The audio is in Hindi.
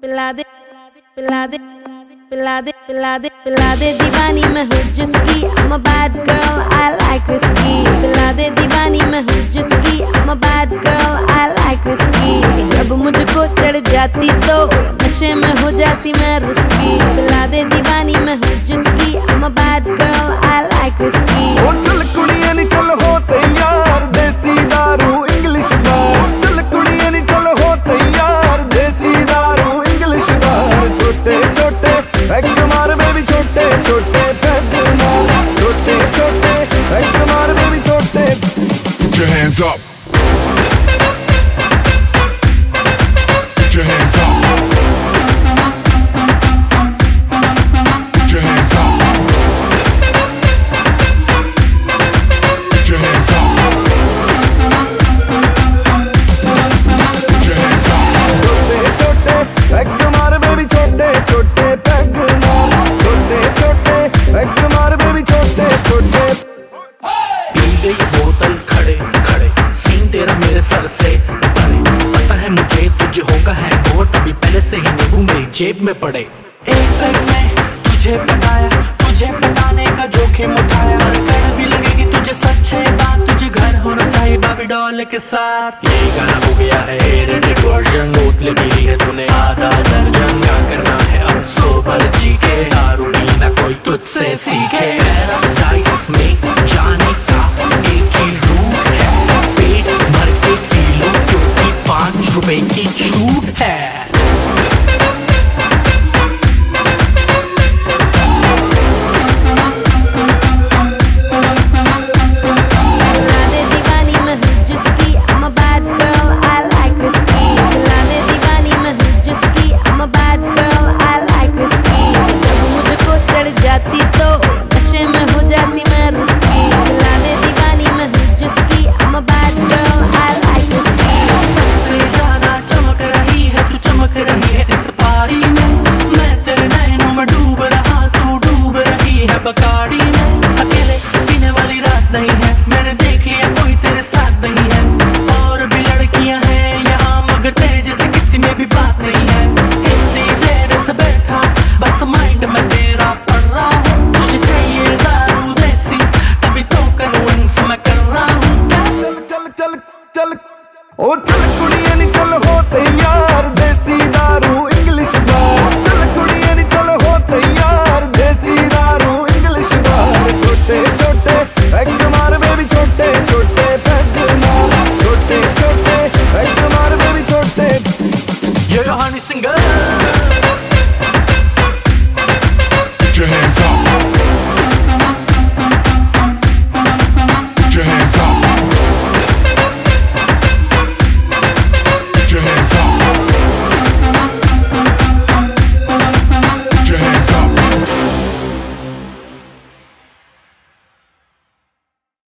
पिला दे पिला दे पिला दे पिला दे पिला दे दीवानी मैं हूँ जिसकी I'm a bad girl I like whiskey पिला दे दीवानी मैं हूँ जिसकी I'm a bad girl I like whiskey जब मुझको चढ़ जाती तो नशे में हो जाती मैं रिस्की पिला दे दीवानी मैं हूँ जिसकी I'm a bad girl I like whiskey ओ चल कुड़ियां नी चल हो तैयार देसी दारू इंग्लिश बार चल कुड़ियां नी चल हो तैयार देसी दारू इंग्लिश बार छोटे छोटे पैग मार बेबी छोटे छोटे पैग मार छोटे छोटे पैग मार बेबी छोटे Put your hands up. Put your hands up. Put your hands up. Put your hands up. Put your hands up. छोटे छोटे पैग मार बेबी छोटे छोटे पैग मार छोटे छोटे पैग मार बेबी छोटे छोटे पी गई बोतल खड़े खड़े सीन तेरा मेरे सर से परे पता है मुझे तुझे होगा है वो तभी पहले से ही नींबू मेरी जेब में पड़े एक पैग में तुझे पटाया तुझे पटाने का जोखिम उठाया कड़वी लगेगी तुझे सच्चे बात तुझे घर होना चाहिए बाबी डॉल के साथ ये गाना हो गया है रेटेड वर्जन बोतलें पी ली है तूने आधा दर्जन क्या करना है अब सोबर जी के दारू पीना कोई तुझसे सीखे पैराडाइज में जाने का एक ही रूट है पेट भर के पी लो क्योंकि 5 रुपए की छूट है बकाड़ी में अकेले पीने वाली रात नहीं है मैंने देख लिया कोई तेरे साथ नहीं है और भी लड़कियां हैं यहाँ मगर तेरे जैसे किसी में भी बात नहीं है इतनी देर से बैठा बस माइंड में तेरा पड़ रहा हूँ तुझे चाहिए दारू देसी तभी तो कन्विंस मैं कर रहा हूँ चल चल चल चल ओ चल कुड़ियां नी चल हो तैयार देसी दारू इंग्लिश बार चल कुड़ियां नी चल हो तैयार देसी दारू इंग्लिश बार छोटे छोटे पैग मार बेबी छोटे छोटे पैग मार छोटे छोटे पैग मार बेबी छोटे ये हनी सिंगर